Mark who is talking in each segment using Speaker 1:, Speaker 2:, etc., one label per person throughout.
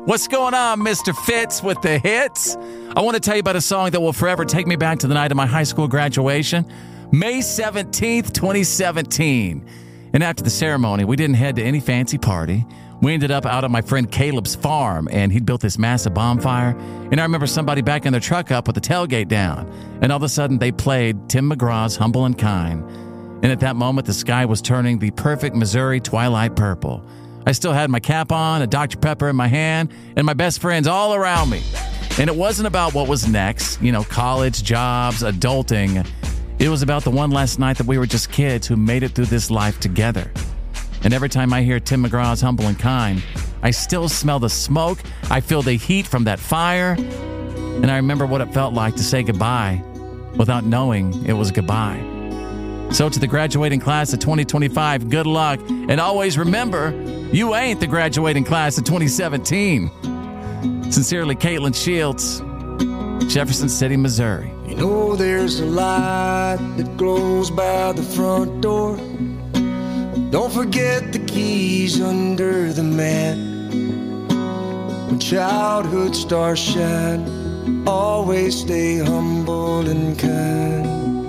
Speaker 1: What's going on, Mr. Fitz with the hits? I want to tell you about a song that will forever take me back to the night of my high school graduation, May 17th, 2017. And after the ceremony, we didn't head to any fancy party. We ended up out at my friend Caleb's farm, and he'd built this massive bonfire. And I remember somebody backing their truck up with the tailgate down. And all of a sudden, they played Tim McGraw's Humble and Kind. And at that moment, the sky was turning the perfect Missouri twilight purple. I still had my cap on, a Dr. Pepper in my hand, and my best friends all around me. And it wasn't about what was next, college, jobs, adulting. It was about the one last night that we were just kids who made it through this life together. And every time I hear Tim McGraw's Humble and Kind, I still smell the smoke, I feel the heat from that fire, and I remember what it felt like to say goodbye without knowing it was goodbye. So to the graduating class of 2025, good luck, and always remember, you ain't the graduating class of 2017. Sincerely, Caitlin Shields, Jefferson City, Missouri.
Speaker 2: You know there's a light that glows by the front door. Don't forget the keys under the mat. When childhood stars shine, always stay humble and kind.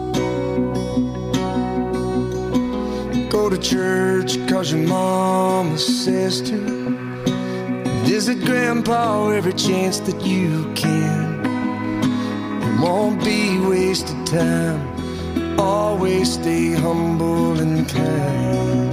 Speaker 2: Go to church 'cause your mama says to. Visit grandpa every chance that you can. It won't be wasted time. Always stay humble and kind.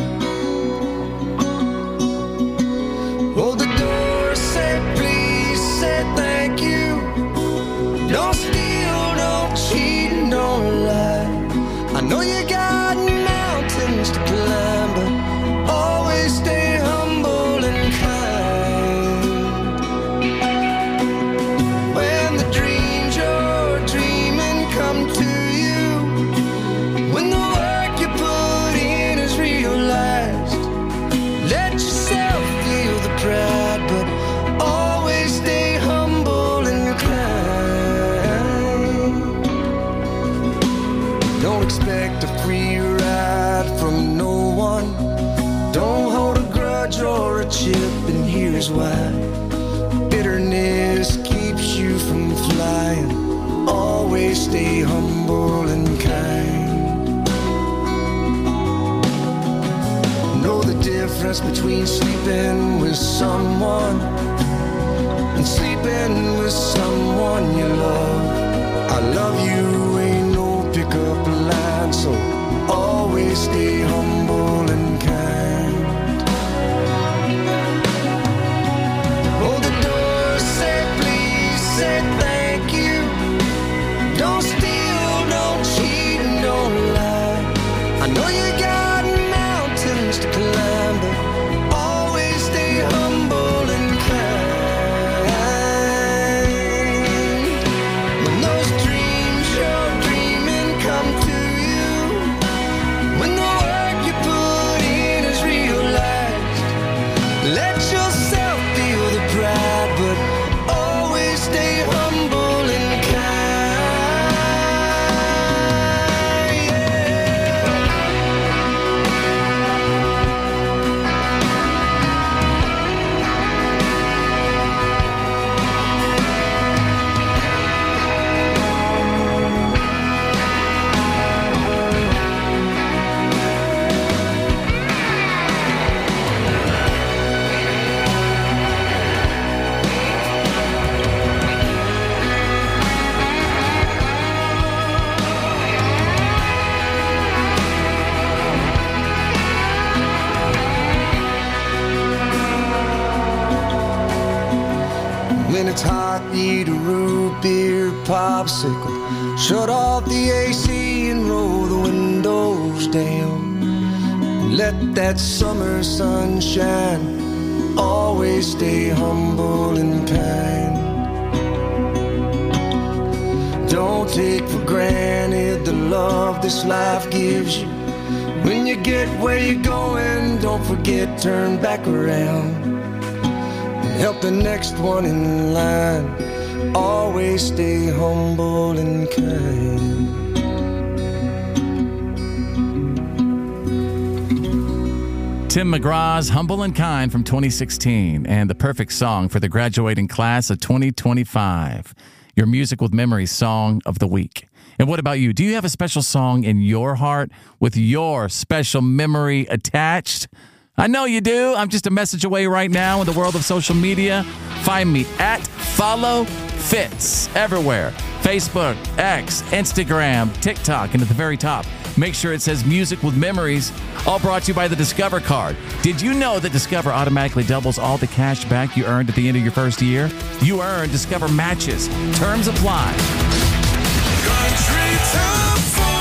Speaker 2: Hold the door, say please, say thank you. Don't steal, don't cheat, and don't lie. I know you got mountains to climb, but always stay humble and kind. When the dreams you're dreaming come to you, when the work you put in is realized, let yourself feel the pride, but always stay humble and kind. Don't expect a free ride from no one. Don't hold a grudge or a chip, and here's why. Bitterness keeps you from flying. Always stay humble and kind. Know the difference between sleeping with someone and sleeping with someone you love. I love you ain't no pickup line, so always stay humble and kind. Hold the door, say please, say thank you. Don't steal, don't cheat, and don't lie. I know you got mountains to climb, but always stay humble and kind. When those dreams you're dreaming come to you, when the work you put in is realized, let yourself feel the pride, but always stay humble and kind. When it's hot, eat a root beer popsicle. Shut off the AC and roll the windows down. Let that summer sun shine. Always stay humble and kind. Don't take for granted the love this life gives you. When you get where you're going, don't forget, turn back around. Help the next one in line. Always stay humble and kind.
Speaker 1: Tim McGraw's Humble and Kind from 2016 and the perfect song for the graduating class of 2025. Your Music with Memories Song of the Week. And what about you? Do you have a special song in your heart with your special memory attached? I know you do. I'm just a message away right now in the world of social media. Find me at Follow Fitz everywhere. Facebook, X, Instagram, TikTok, and at the very top, make sure it says Music with Memories, all brought to you by the Discover card. Did you know that Discover automatically doubles all the cash back you earned at the end of your first year? You earn Discover matches. Terms apply.
Speaker 2: Country Top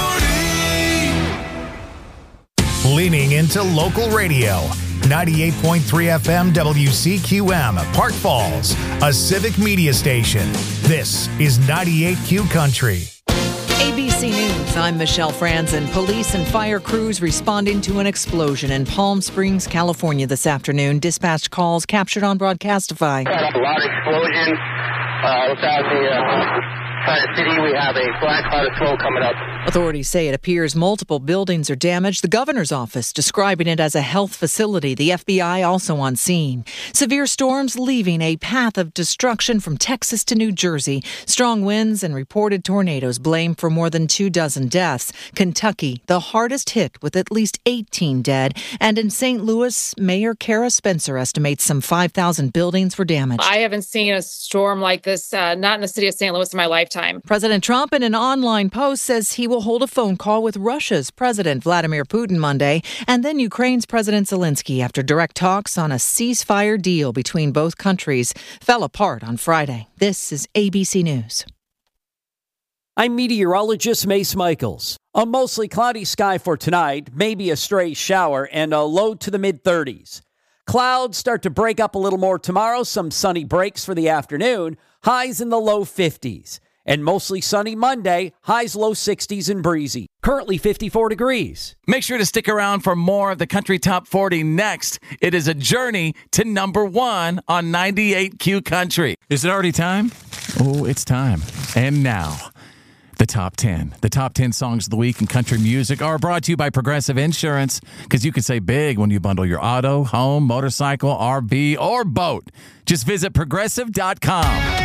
Speaker 2: 40.
Speaker 3: Leaning into local radio. 98.3 FM WCQM, Park Falls, a civic media station. This is 98Q Country.
Speaker 4: ABC News, I'm Michelle Franzen. Police and fire crews responding to an explosion in Palm Springs, California this afternoon. Dispatched calls captured on Broadcastify.
Speaker 5: A loud explosion. Without the city, we have a black cloud of smoke coming up.
Speaker 4: Authorities say it appears multiple buildings are damaged. The governor's office describing it as a health facility. The FBI also on scene. Severe storms leaving a path of destruction from Texas to New Jersey. Strong winds and reported tornadoes blamed for more than 24 deaths. Kentucky, the hardest hit with at least 18 dead. And in St. Louis, Mayor Kara Spencer estimates some 5,000 buildings were damaged.
Speaker 6: I haven't seen a storm like this, not in the city of St. Louis in my lifetime.
Speaker 4: President Trump in an online post says he will hold a phone call with Russia's President Vladimir Putin Monday and then Ukraine's President Zelensky after direct talks on a ceasefire deal between both countries fell apart on Friday. This is ABC News.
Speaker 7: I'm meteorologist Mace Michaels. A mostly cloudy sky for tonight, maybe a stray shower, and a low to the mid-30s. Clouds start to break up a little more tomorrow, some sunny breaks for the afternoon, highs in the low 50s. And mostly sunny Monday, highs low 60s and breezy. Currently 54 degrees.
Speaker 1: Make sure to stick around for more of the Country Top 40 next. It is a journey to number 1 on 98Q Country. Is it already time? Oh, it's time. And now, the top 10. The top 10 songs of the week in country music are brought to you by Progressive Insurance, because you can say big when you bundle your auto, home, motorcycle, RV, or boat. Just visit Progressive.com.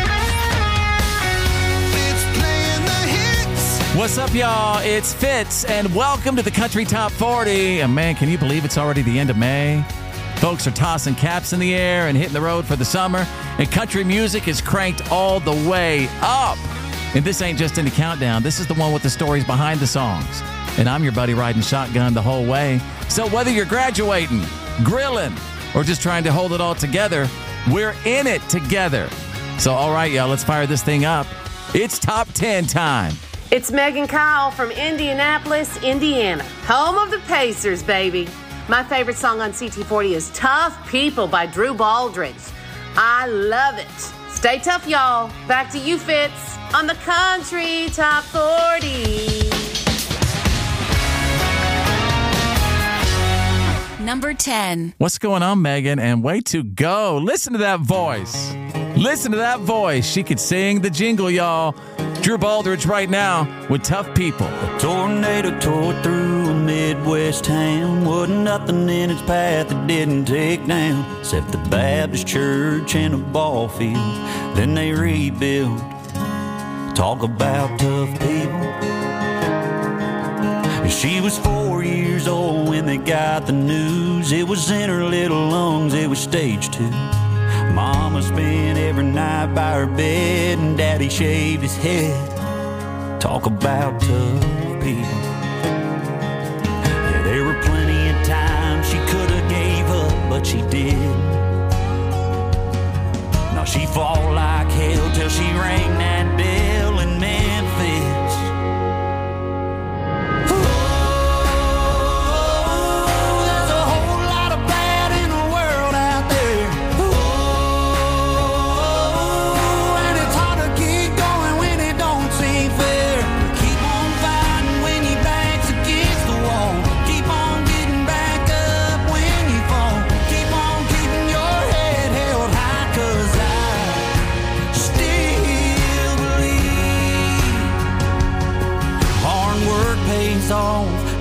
Speaker 1: What's up, y'all? It's Fitz, and welcome to the Country Top 40. And man, can you believe it's already the end of May? Folks are tossing caps in the air and hitting the road for the summer, and country music is cranked all the way up. And this ain't just any countdown. This is the one with the stories behind the songs. And I'm your buddy riding shotgun the whole way. So whether you're graduating, grilling, or just trying to hold it all together, we're in it together. So all right, y'all, let's fire this thing up. It's Top 10 time.
Speaker 8: It's Megan Kyle from Indianapolis, Indiana, home of the Pacers, baby. My favorite song on CT40 is Tough People by Drew Baldridge. I love it. Stay tough, y'all. Back to you, Fitz, on the Country Top 40.
Speaker 9: Number 10.
Speaker 1: What's going on, Megan? And way to go. Listen to that voice. Listen to that voice. She could sing the jingle, y'all. Drew Baldridge right now with Tough People.
Speaker 10: A tornado tore through a Midwest town. Wasn't nothing in its path that didn't take down, except the Baptist church and a ball field. Then they rebuilt. Talk about tough people. She was 4 years old when they got the news. It was in her little lungs, it was stage 2. Mama spent every night by her bed, and Daddy shaved his head. Talk about tough people. Yeah, there were plenty of times she could have gave up, but she did. Now she fought like hell till she rang that bell in Memphis.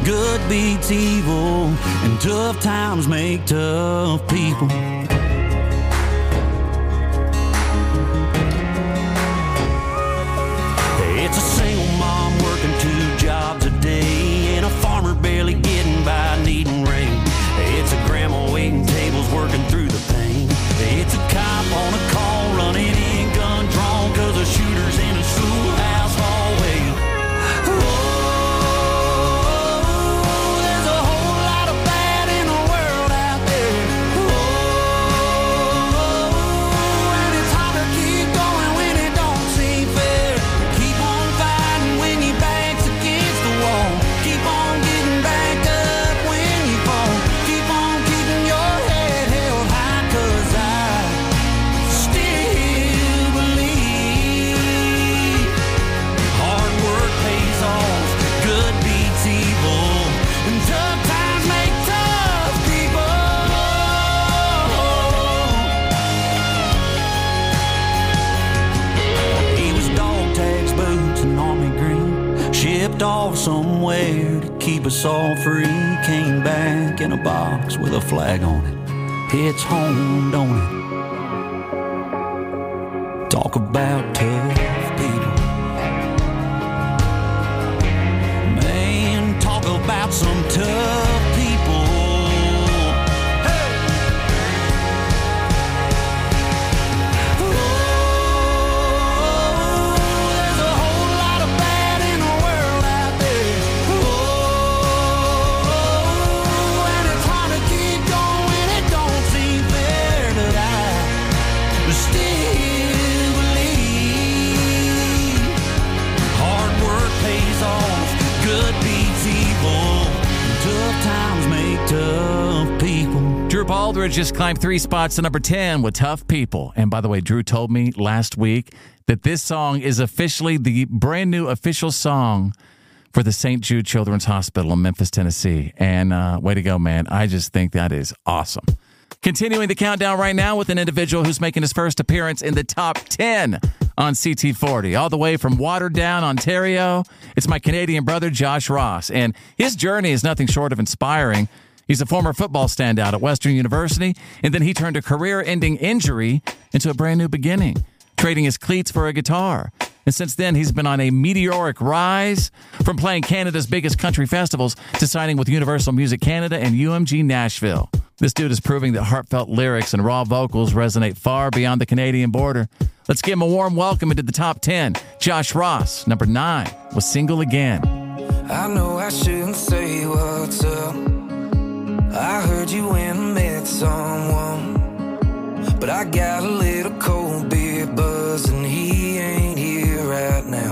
Speaker 10: good beats evil, and tough times make tough people. It's a single mom working 2 jobs a day, and a farmer barely getting by needing rain. It's a grandma waiting tables working through the pain. It's a cop on a call running in, gun drawn, 'cause a shooter's in a schoolhouse hallway. Oh, there's a whole lot of bad in the world out there. Oh, and it's hard to keep going when it don't seem fair. Keep on fighting when your back's against the wall. Keep on getting back up when you fall. Keep on keeping your head held high, 'cause I still believe hard work pays off, good beats evil, and tough times make tough people. He was dog tags, boots, and army green, shipped off somewhere to keep us all free. Came back in a box with a flag on it. It's home, don't it? Talk about tough people. Man, talk about some tough people. Hey! Oh, there's a whole lot of bad in the world out there. Oh, and it's hard to keep going, it don't seem fair, but I still believe hard work pays off, good beats evil, tough times make tough people.
Speaker 1: Drew Baldridge just climbed 3 spots to number 10 with Tough People. And by the way, Drew told me last week that this song is officially the brand new official song for the St. Jude Children's Hospital in Memphis, Tennessee. And way to go, man. I just think that is awesome. Continuing the countdown right now with an individual who's making his first appearance in the top 10 on CT40. All the way from Waterdown, Ontario, it's my Canadian brother, Josh Ross. And his journey is nothing short of inspiring. He's a former football standout at Western University, and then he turned a career-ending injury into a brand new beginning, trading his cleats for a guitar. And since then, he's been on a meteoric rise, from playing Canada's biggest country festivals to signing with Universal Music Canada and UMG Nashville. This dude is proving that heartfelt lyrics and raw vocals resonate far beyond the Canadian border. Let's give him a warm welcome into the top 10. Josh Ross, number 9, was Single Again.
Speaker 2: I know I shouldn't say what's up. I heard you when I met someone, but I got a little cold beer buzz and he ain't here right now.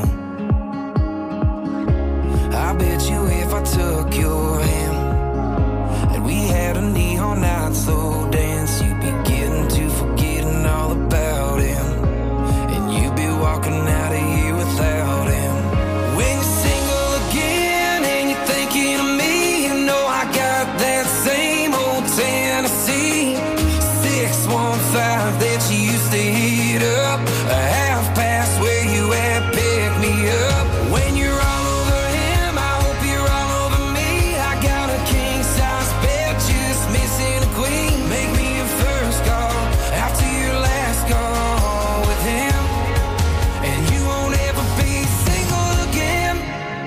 Speaker 2: I bet you if I took your hand and we had a neon night slow dance, you'd be getting to forgetting all about him, and you'd be walking out of here without him. When you're single again and you're thinking of me, you know I got that same old Tennessee 615 that you used to hit up, a half past where you at, pick me up. When you're all over him, I hope you're all over me. I got a king size bed, just missing a queen. Make me your first call after your last call with him, and you won't ever be single again.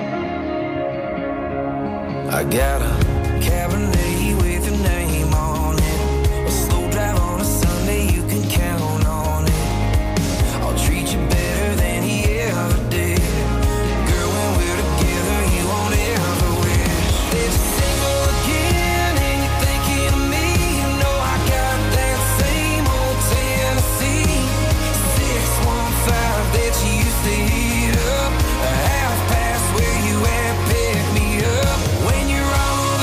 Speaker 2: I got a Cabernet with your name on it, a slow drive on a Sunday, you can count on it. I'll treat you better than he ever did. Girl, when we're together, you won't ever wish that you're single again and you're thinking of me. You know I got that same old Tennessee 615 that you used to hit up, a half past where you at, pick me up. When you're all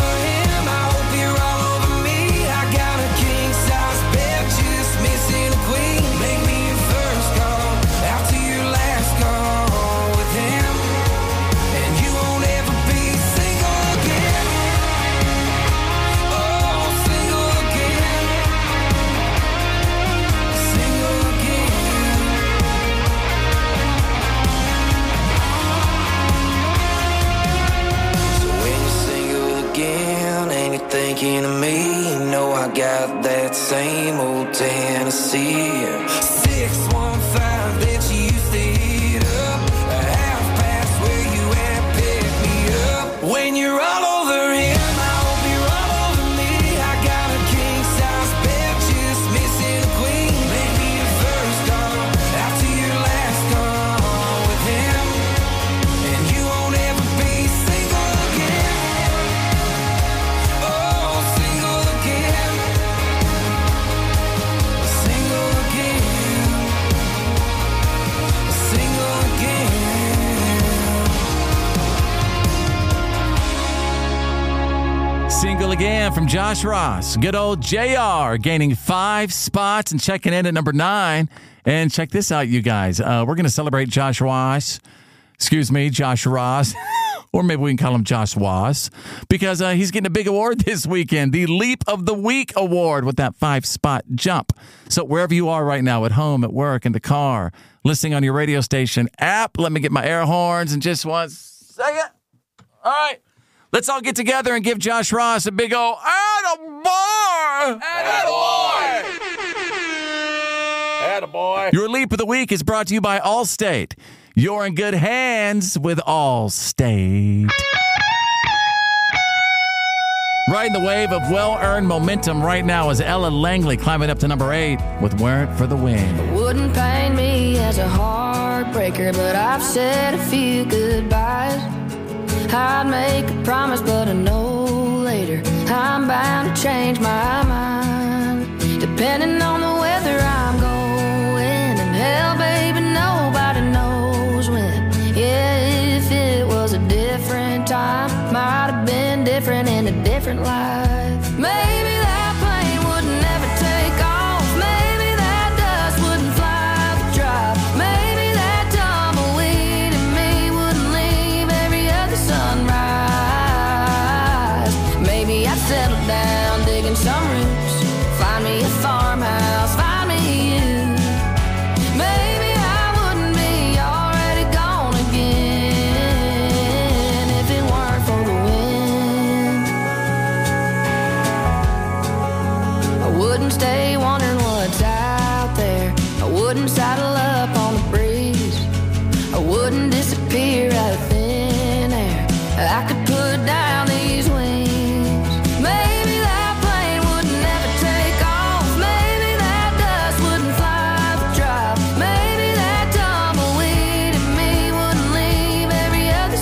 Speaker 2: same old Tennessee. 615 that you used to hit up, half past where you at, pick me up. When you're all over him, I hope you're all over me. I got a king-size bed, just missing a queen. Maybe your first call after your last call with him, and you won't ever be single again. Oh, single again. Single again. Single again.
Speaker 1: Single again from Josh Ross. Good old JR gaining 5 spots and checking in at number 9. And check this out, you guys. We're going to celebrate Josh Ross. Or maybe we can call him Josh Wass, because he's getting a big award this weekend, the Leap of the Week Award with that 5-spot jump. So wherever you are right now, at home, at work, in the car, listening on your radio station app, let me get my air horns in just 1 second. All right. Let's all get together and give Josh Ross a big old attaboy! Attaboy! Attaboy! Your Leap of the Week is brought to you by Allstate. You're in good hands with Allstate. Riding the wave of well-earned momentum right now is Ella Langley climbing up to number 8 with Weren't for the Win.
Speaker 9: Wouldn't pain me as a heartbreaker, but I've said a few goodbyes. I'd make a promise, but I know later I'm bound to change my mind. Depending on the weather I'm going, and hell, baby, nobody knows when. Yeah, if it was a different time, might have been different in a different life. Maybe that plane would never take off. Maybe that dust wouldn't fly the drop. Maybe that tumbleweed in me wouldn't leave every other sunrise. Maybe I'd settle down digging some roots, find me a farmhouse, find me you. Maybe I wouldn't be already gone again if it weren't for the wind. I wouldn't stay wondering what's out there. I wouldn't saddle up on the breeze. I wouldn't disappear out of thin air. I could put down these wings. Maybe that plane would never take off. Maybe that dust wouldn't fly the drop. Maybe that tumbleweed in me wouldn't leave every other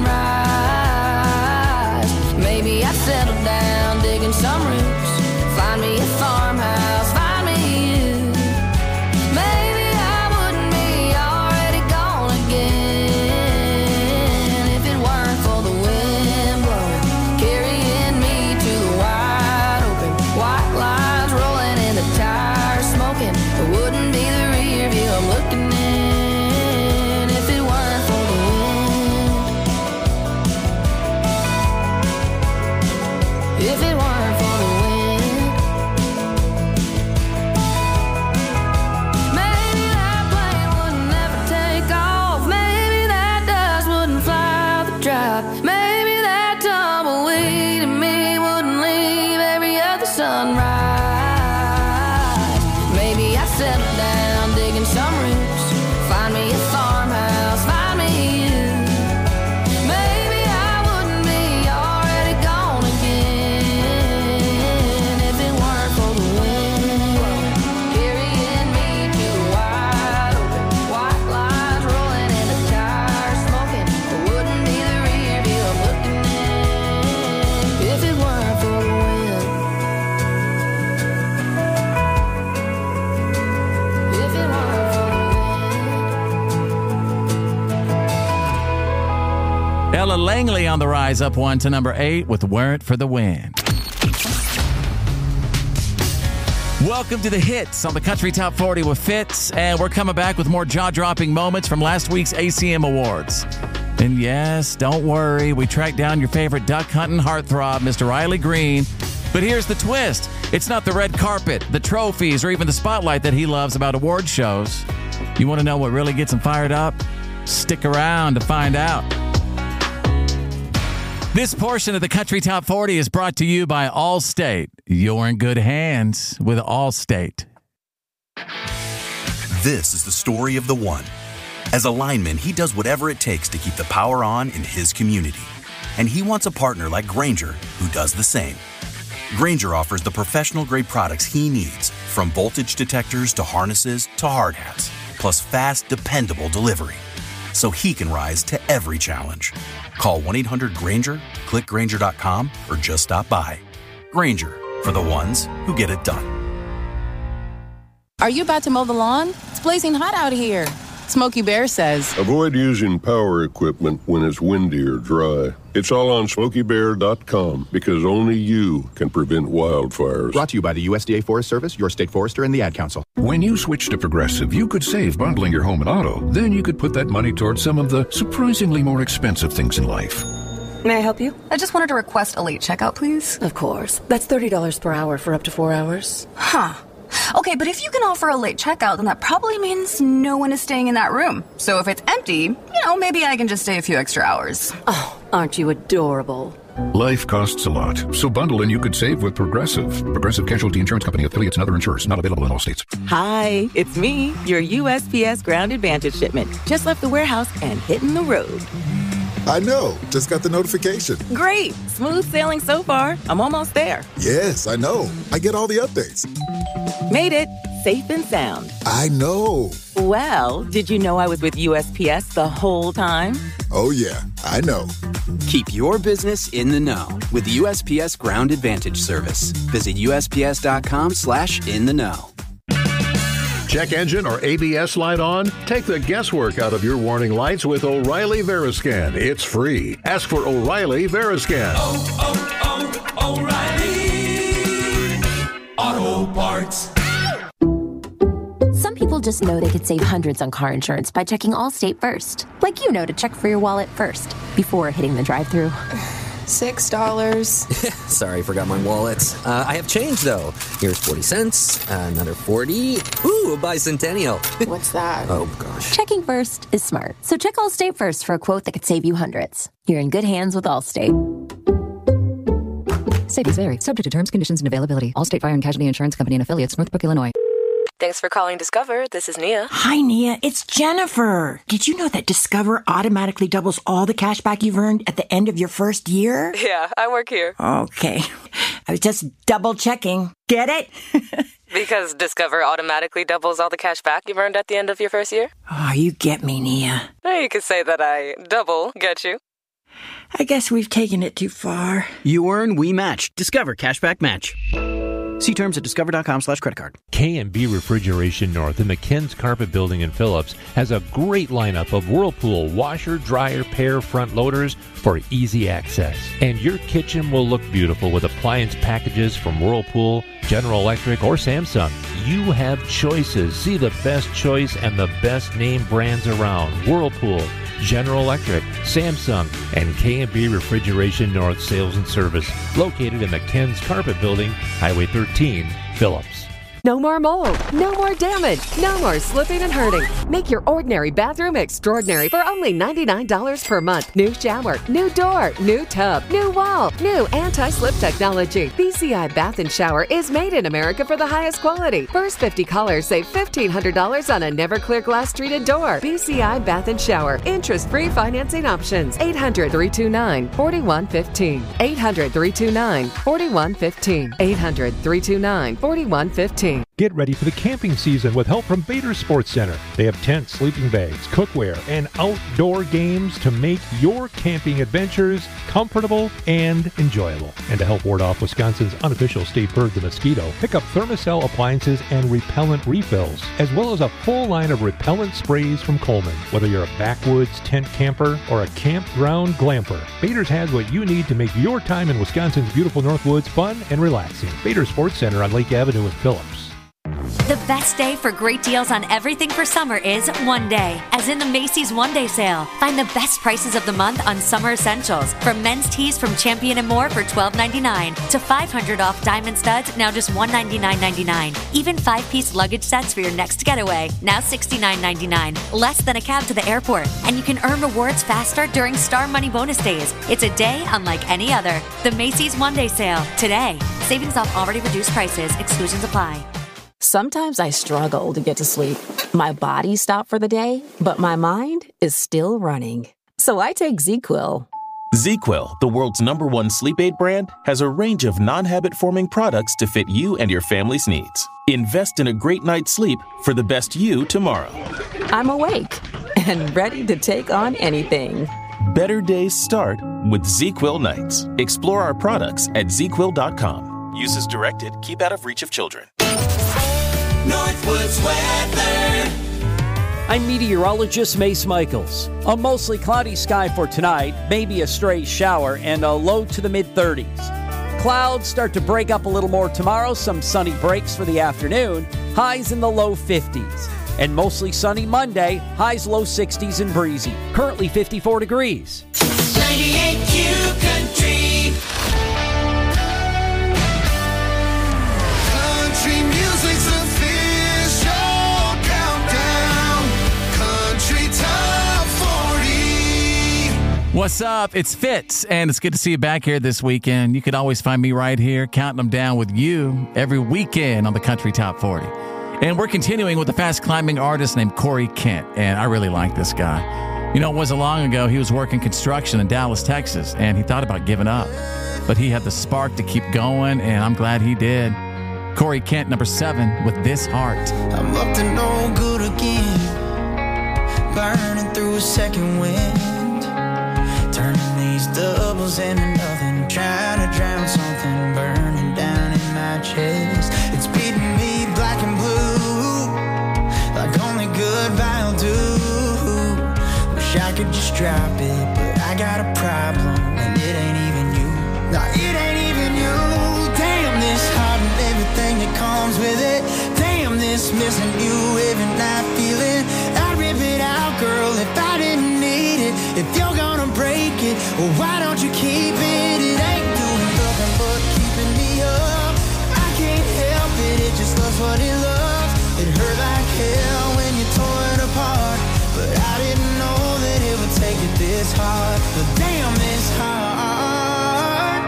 Speaker 9: sunrise. Maybe I'd settle down digging some roots, find me a farmhouse, find me you. Maybe I wouldn't be already gone again if it weren't for the wind blowing, carrying me to the wide open. White lines rolling and the tires smoking. It wouldn't be the rear view I'm looking in if it weren't for the wind. If it weren't for the wind. Maybe that plane would never take off. Maybe that dust wouldn't fly the drop. Maybe that tumbleweed in me wouldn't leave every other sunrise. Maybe I'd settle down digging some roots, find me a farmhouse, find me you. Maybe I wouldn't be already gone again if it weren't for the wind blowing, carrying me to the wide open. White lines rolling and the tires smoking. It wouldn't be the rear view I'm looking in if it weren't for the wind. If it weren't for the wind.
Speaker 1: Ella Langley on the rise, up 1 to number 8 with Weren't for the Win. Welcome to the hits on the Country Top 40 with Fitz, and we're coming back with more jaw-dropping moments from last week's ACM Awards. And yes, don't worry, we tracked down your favorite duck hunting heartthrob, Mr. Riley Green. But here's the twist. It's not the red carpet, the trophies, or even the spotlight that he loves about award shows. You want to know what really gets him fired up? Stick around to find out. This portion of the Country Top 40 is brought to you by Allstate. You're in good hands with Allstate.
Speaker 11: This is the story of the one. As a lineman, he does whatever it takes to keep the power on in his community. And he wants a partner like Grainger who does the same. Grainger offers the professional-grade products he needs, from voltage detectors to harnesses to hard hats, plus fast, dependable delivery, so he can rise to every challenge. Call 1-800-GRAINGER, click Grainger.com, or just stop by. Grainger, for the ones who get it done.
Speaker 12: Are you about to mow the lawn? It's blazing hot out here. Smokey Bear says,
Speaker 13: avoid using power equipment when it's windy or dry. It's all on SmokeyBear.com because only you can prevent wildfires.
Speaker 14: Brought to you by the USDA Forest Service, your state forester, and the Ad Council.
Speaker 15: When you switch to Progressive, you could save bundling your home and auto. Then you could put that money towards some of the surprisingly more expensive things in life.
Speaker 16: May I help you? I just wanted to request a late checkout, please.
Speaker 17: Of course. That's $30 per hour for up to 4 hours.
Speaker 16: Huh. Okay, but if you can offer a late checkout, then that probably means no one is staying in that room. So if it's empty, maybe I can just stay a few extra hours.
Speaker 17: Oh, aren't you adorable?
Speaker 15: Life costs a lot, so bundle and you could save with Progressive. Progressive Casualty Insurance Company, affiliates, and other insurers. Not available in all states.
Speaker 18: Hi, it's me, your USPS Ground Advantage shipment. Just left the warehouse and hitting the road.
Speaker 19: I know. Just got the notification.
Speaker 18: Great. Smooth sailing so far. I'm almost there.
Speaker 19: Yes, I know. I get all the updates.
Speaker 18: Made it. Safe and sound.
Speaker 19: I know.
Speaker 18: Well, did you know I was with USPS the whole time?
Speaker 19: Oh, yeah. I know.
Speaker 20: Keep your business in the know with the USPS Ground Advantage service. Visit USPS.com/in-the-know.
Speaker 21: Check engine or ABS light on? Take the guesswork out of your warning lights with O'Reilly Veriscan. It's free. Ask for O'Reilly Veriscan.
Speaker 22: O'Reilly Auto Parts.
Speaker 23: Some people just know they could save hundreds on car insurance by checking Allstate first. Like to check for your wallet first before hitting the drive-thru.
Speaker 24: $6.
Speaker 25: Sorry, forgot my wallet. I have change, though. Here's 40 cents, another 40. Ooh, a bicentennial.
Speaker 24: What's that?
Speaker 25: Oh, gosh.
Speaker 23: Checking first is smart. So check Allstate first for a quote that could save you hundreds. You're in good hands with Allstate.
Speaker 26: Savings vary. Subject to terms, conditions, and availability. Allstate Fire and Casualty Insurance Company and Affiliates, Northbrook, Illinois.
Speaker 27: Thanks for calling Discover. This is Nia.
Speaker 28: Hi, Nia. It's Jennifer. Did you know that Discover automatically doubles all the cash back you've earned at the end of your first year?
Speaker 27: Yeah, I work here.
Speaker 28: Okay. I was just double checking. Get it?
Speaker 27: Because Discover automatically doubles all the cash back you've earned at the end of your first year?
Speaker 28: Oh, you get me, Nia.
Speaker 27: You could say that I double get you.
Speaker 28: I guess we've taken it too far.
Speaker 20: You earn, we match. Discover Cashback Match. See terms at discover.com/creditcard.
Speaker 29: K&B Refrigeration North in the Ken's Carpet Building in Phillips has a great lineup of Whirlpool washer, dryer, pair front loaders for easy access. And your kitchen will look beautiful with appliance packages from Whirlpool, General Electric, or Samsung. You have choices. See the best choice and the best name brands around. Whirlpool, General Electric, Samsung, and K&B Refrigeration North Sales and Service, located in the Ken's Carpet Building, Highway 13, Phillips.
Speaker 30: No more mold, no more damage, no more slipping and hurting. Make your ordinary bathroom extraordinary for only $99 per month. New shower, new door, new tub, new wall, new anti-slip technology. BCI Bath and Shower is made in America for the highest quality. First 50 callers save $1,500 on a never clear glass treated door. BCI Bath and Shower. Interest-free financing options. 800-329-4115. 800-329-4115. 800-329-4115.
Speaker 31: Get ready for the camping season with help from Bader Sports Center. They have tents, sleeping bags, cookware, and outdoor games to make your camping adventures comfortable and enjoyable. And to help ward off Wisconsin's unofficial state bird, the mosquito, pick up Thermacell appliances and repellent refills, as well as a full line of repellent sprays from Coleman. Whether you're a backwoods tent camper or a campground glamper, Bader's has what you need to make your time in Wisconsin's beautiful Northwoods fun and relaxing. Bader Sports Center on Lake Avenue in Phillips.
Speaker 1: The best day for great deals on everything for summer is one day, as in the Macy's One Day Sale. Find the best prices of the month on summer essentials, from men's tees from Champion and More for $12.99 to $500 off diamond studs, now just $199.99. Even 5-piece luggage sets for your next getaway, now $69.99. Less than a cab to the airport, and you can earn rewards faster during Star Money bonus days. It's a day unlike any other. The Macy's One Day Sale, today. Savings off already reduced prices. Exclusions apply.
Speaker 12: Sometimes I struggle to get to sleep. My body stopped for the day, but my mind is still running. So I take ZzzQuil.
Speaker 2: ZzzQuil, the world's #1 sleep aid brand, has a range of non-habit-forming products to fit you and your family's needs. Invest in a great night's sleep for the best you tomorrow.
Speaker 12: I'm awake and ready to take on anything.
Speaker 2: Better days start with ZzzQuil nights. Explore our products at ZzzQuil.com. Use as directed. Keep out of reach of children.
Speaker 22: Northwoods weather.
Speaker 3: I'm meteorologist Mace Michaels. A mostly cloudy sky for tonight, maybe a stray shower, and a low to the mid-30s. Clouds start to break up a little more tomorrow, some sunny breaks for the afternoon, highs in the low 50s. And mostly sunny Monday, highs low 60s and breezy. Currently 54 degrees.
Speaker 22: 98Q Country. Country music's official countdown. Country Top 40.
Speaker 4: What's up? It's Fitz, and it's good to see you back here this weekend. You can always find me right here, counting them down with you every weekend on the Country Top 40. And we're continuing with a fast-climbing artist named Corey Kent, and I really like this guy. You know, it wasn't long ago he was working construction in Dallas, Texas, and he thought about giving up. But he had the spark to keep going, and I'm glad he did. Corey Kent, number 7, with This Heart.
Speaker 5: I'm up to no good again, burning through a second wind, turning these doubles into nothing, trying to drown something burning down in my chest. It's beating me black and blue, like only goodbye will do. Wish I could just drop it, but I got a problem, and it ain't even you. No, it ain't even you. Damn, this heart and everything that comes with it. Damn, this missing you every night feeling. I'd rip it out, girl, if I didn't need it. If you're gonna break it, well, why don't you keep it? It ain't doing nothing but keeping me up. I can't help it, it just loves what it loves. It hurt like hell when you tore it apart, but I didn't know that it would take it this hard. But damn, this hard.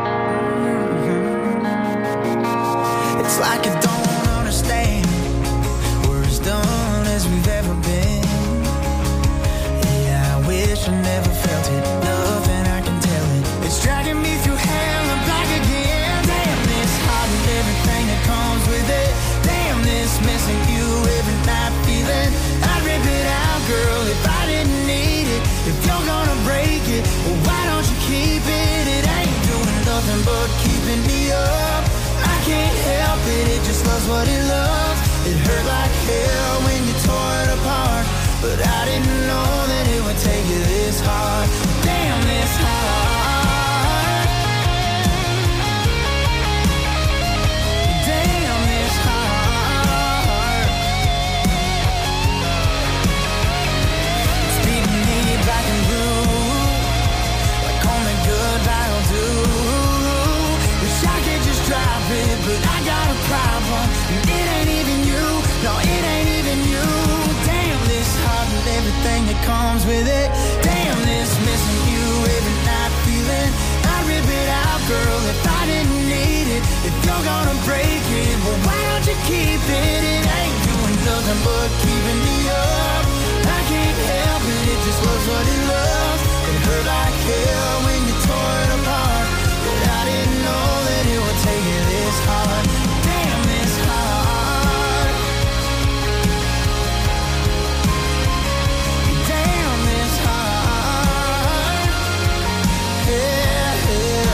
Speaker 5: It's like I don't understand. We're as done as we've ever been. Yeah, I wish I never felt it. Nothing I can tell it. It's dragging me through hell and back again. Damn, this heart and everything that comes with it. Damn, this missing you every night feeling. I'd rip it out, girl, if I didn't need it. If you're gonna break it, well, why don't you keep it? It ain't doing nothing but keeping me up. I can't help it, it just loves what it loves. It hurt like hell when you tore it apart, but I didn't know that it would take you this hard. Damn, this hard. Damn, this hard. It's beating me black and blue, like only goodbye will do. Wish I could just drop it, but I got a problem, and it ain't even you. No, it ain't even you. Damn, this heart and everything that comes with it. Damn, this missing you every night feeling. I'd rip it out, girl, if I didn't need it. If you're gonna break it, well, why don't you keep it? It ain't doing nothing but keeping me up. I can't help it, it just loves what it loves. It hurt like hell when you tore it apart, but I didn't know that it would take you this hard. Damn, this hard. Damn, this hard. Yeah,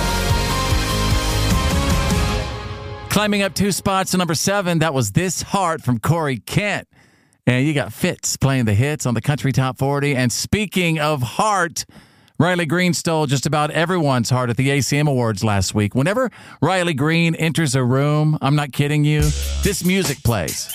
Speaker 5: yeah.
Speaker 4: Climbing up 2 spots to number 7, that was This Heart from Corey Kent. And you got Fitz playing the hits on the Country Top 40. And speaking of heart, Riley Green stole just about everyone's heart at the ACM Awards last week. Whenever Riley Green enters a room, I'm not kidding you, this music plays.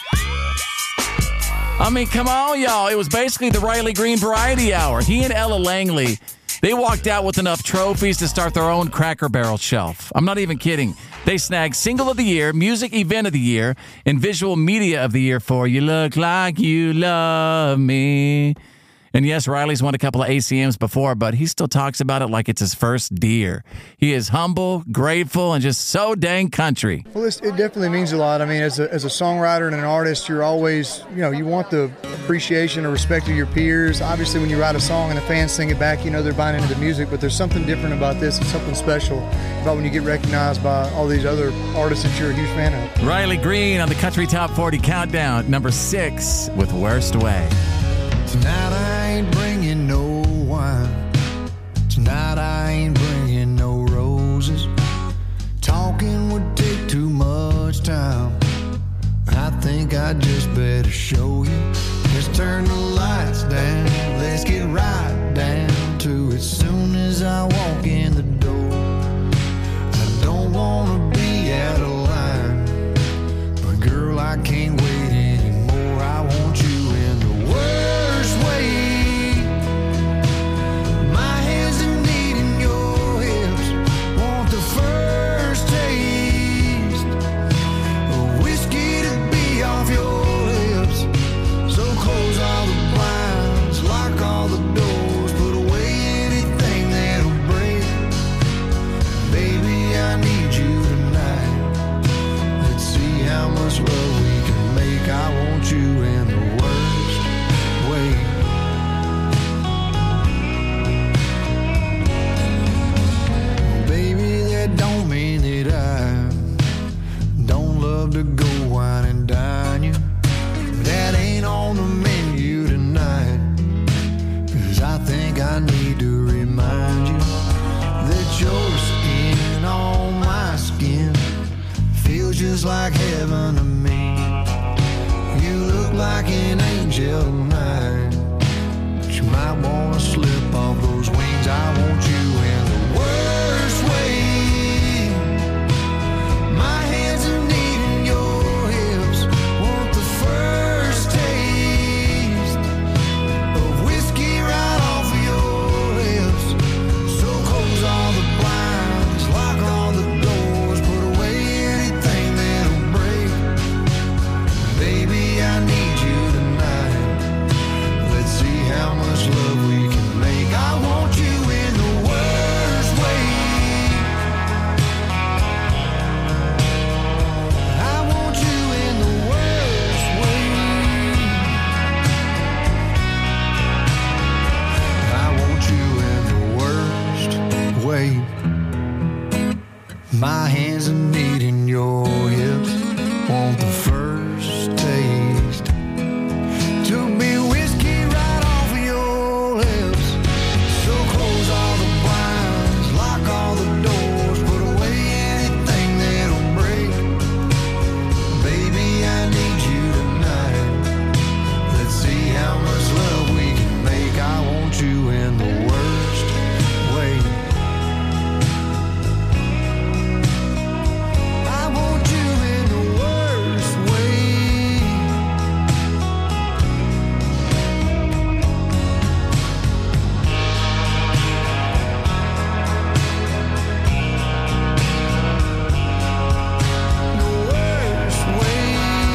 Speaker 4: I mean, come on, y'all. It was basically the Riley Green Variety Hour. He and Ella Langley, they walked out with enough trophies to start their own Cracker Barrel shelf. I'm not even kidding. They snagged Single of the Year, Music Event of the Year, and Visual Media of the Year for You Look Like You Love Me. And yes, Riley's won a couple of ACMs before, but he still talks about it like it's his first deer. He is humble, grateful, and just so dang country.
Speaker 6: Well, it definitely means a lot. I mean, as a songwriter and an artist, you're always, you want the appreciation or respect of your peers. Obviously, when you write a song and the fans sing it back, they're buying into the music, but there's something different about this. It's something special about when you get recognized by all these other artists that you're a huge fan of.
Speaker 4: Riley Green on the Country Top 40 Countdown, number 6 with Worst Way.
Speaker 22: Tonight I ain't bringing no wine. Tonight I ain't bringing no roses. Talking would take too much time. I think I just better show you. Let's turn the lights down. Let's get right down to it. Soon as I walk in the door, I don't wanna be out of line, but girl, I can't wait anymore. I want you in the worst way. My hands are needing your hips. Want the first taste of whiskey to be off your lips. So close all the blinds, lock all the doors, put away anything that'll break. Baby, I need you tonight. Let's see how much love we can make. I want you in the worst way. Baby, that don't mean that I don't love to go wine and dine you. That ain't on the menu tonight. 'Cause I think I need to remind you that your skin on my skin feels just like heaven to me. You look like an angel tonight, but you might wanna slip off those wings. I want you in the worst way. My hands are needing your hips. Want the first taste of whiskey right off of your lips. So close all the blinds, lock all the doors, put away anything that'll break. Baby, I need you tonight. Let's see how much love we can make. I want you in the worst way. I want you in the worst way. I want you in the worst way. My hands are needing your hips. Want the first taste to be whiskey right off of your lips. So close all the blinds, lock all the doors, put away anything that'll break. Baby, I need you tonight. Let's see how much love we can make. I want you in the worst way. I want you in the worst way. The worst way.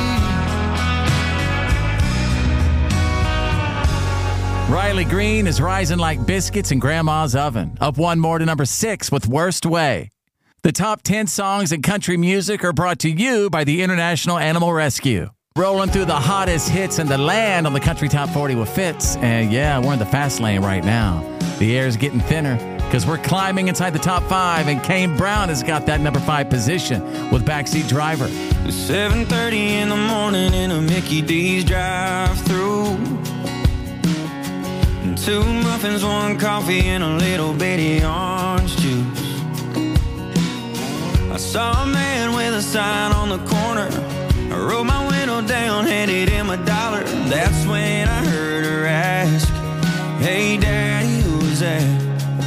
Speaker 4: Riley Green is rising like biscuits in Grandma's oven. Up one more to number 6 with Worst Way. The top 10 songs in country music are brought to you by the International Animal Rescue. Rolling through the hottest hits in the land on the Country Top 40 with Fitz. And yeah, we're in the fast lane right now. The air's getting thinner because we're climbing inside the top 5, and Kane Brown has got that number 5 position with Backseat Driver.
Speaker 7: It's 7:30 in the morning in a Mickey D's drive-thru. 2 muffins, 1 coffee, and a little bitty orange juice. I saw a man with a sign on the corner. I rolled my window down, handed him $1. That's when I heard her ask, "Hey, Daddy, who was that?"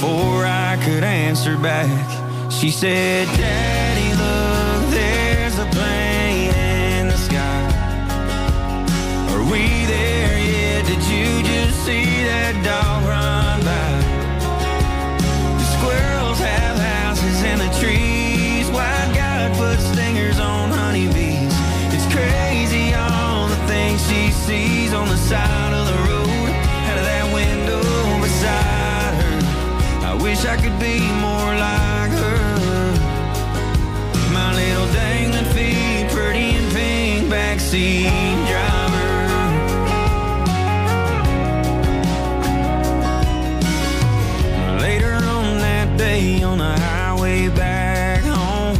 Speaker 7: before I could answer back. She said, Daddy, look, there's a plane in the sky. Are we there yet? Did you just see that dog run by? The squirrels have houses in the trees. Why God put stingers on honeybees? It's crazy all the things she sees on the side of the road, out of that window beside her. I wish I could be more like her. My little dangling feet, pretty and pink, backseat driver. Later on that day on the highway back home,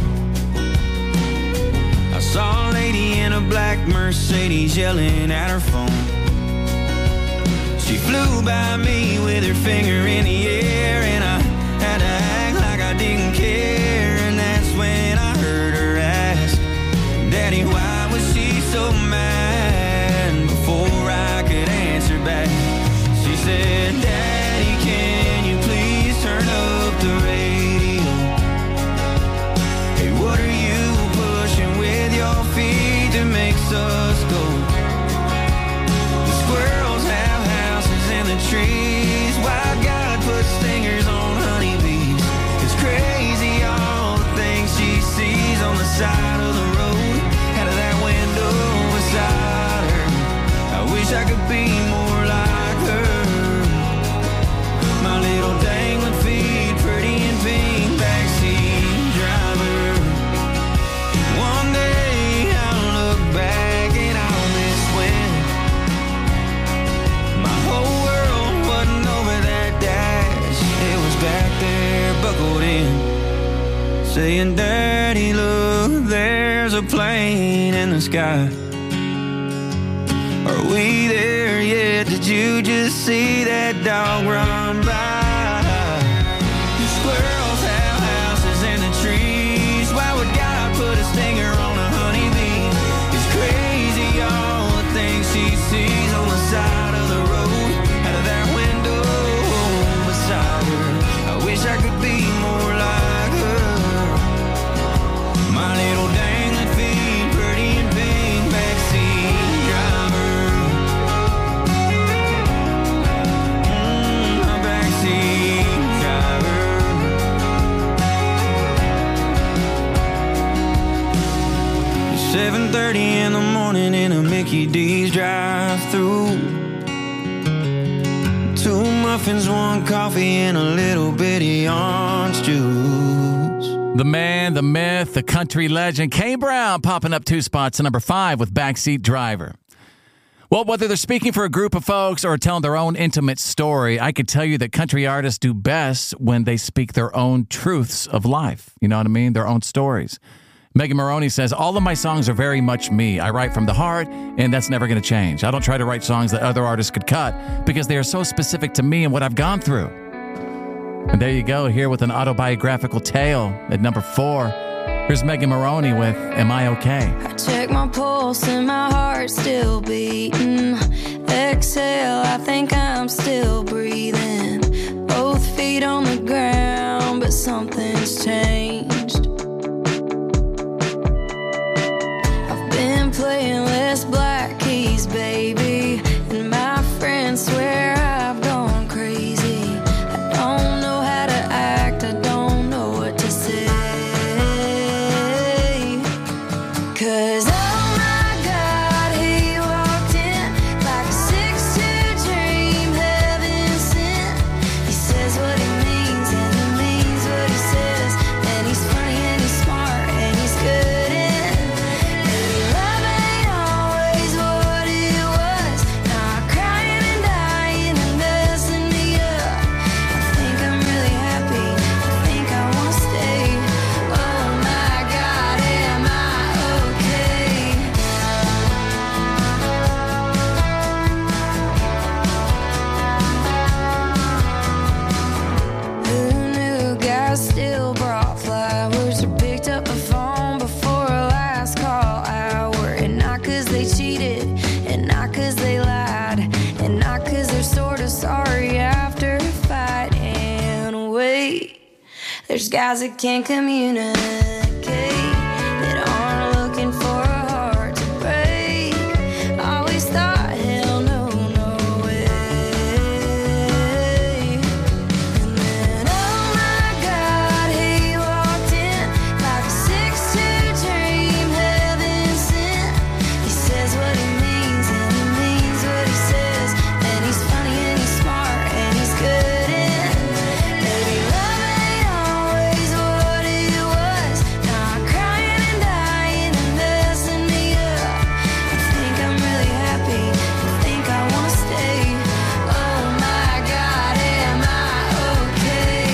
Speaker 7: I saw a lady in a black Mercedes yelling at her phone. She flew by me with her finger in the air, and I had to act like I didn't care. And that's when I heard her ask, Daddy, why was she so mad? Before I could answer back, she said, Daddy, can you please turn up the radio? Hey, what are you pushing with your feet that makes us go? The squirrels have houses in the trees. Why God put stingers on honeybees? It's crazy all the things she sees on the side of the road, out of that window beside her. I wish I could be more like her. My little dangling feet, pretty and pink, backseat driver. One day I'll look back and I'll miss when my whole world wasn't over that dash. It was back there, buckled in, saying, Daddy, look, there's a plane in the sky. Are we there yet? Did you just see that dog run by? The squirrels have houses in the trees. Why would God put a stinger on a honeybee? It's crazy all the things she sees on the side of the road, out of that window beside her. I wish I could be more like her. My little dangling feet, pretty and pink, backseat driver. My backseat driver. 7:30 in the morning in a Mickey D's drive-thru. 2 muffins, 1 coffee, and a little bitty orange juice.
Speaker 4: The man, the myth, the country legend, Kane Brown popping up 2 spots to number 5 with Backseat Driver. Well, whether they're speaking for a group of folks or telling their own intimate story, I could tell you that country artists do best when they speak their own truths of life. You know what I mean? Their own stories. Megan Maroney says, all of my songs are very much me. I write from the heart, and that's never going to change. I don't try to write songs that other artists could cut because they are so specific to me and what I've gone through. And there you go, here with an autobiographical tale at number 4. Here's Megan Maroney with Am I Okay?
Speaker 8: I check my pulse and my heart's still beating. Exhale, I think I'm still breathing. Both feet on the ground, but something's changed. I've been playing less black keys, baby, and my friends swear I've gone crazy. I don't know how to act, I don't know what to say. 'Cause oh my God, he walked in There's guys that can't communicate, that aren't looking for a heart to break. Always thought, hell no, no way. And then, oh my God, he walked in like a 6'2" dream, heaven sent. He says what he means and he means what he says. And he's funny and he's smart and he's good in. Maybe love ain't always what it was. Now I'm crying and dying and messing me up. I think I'm really happy. I think I wanna stay. Oh my God, am I okay?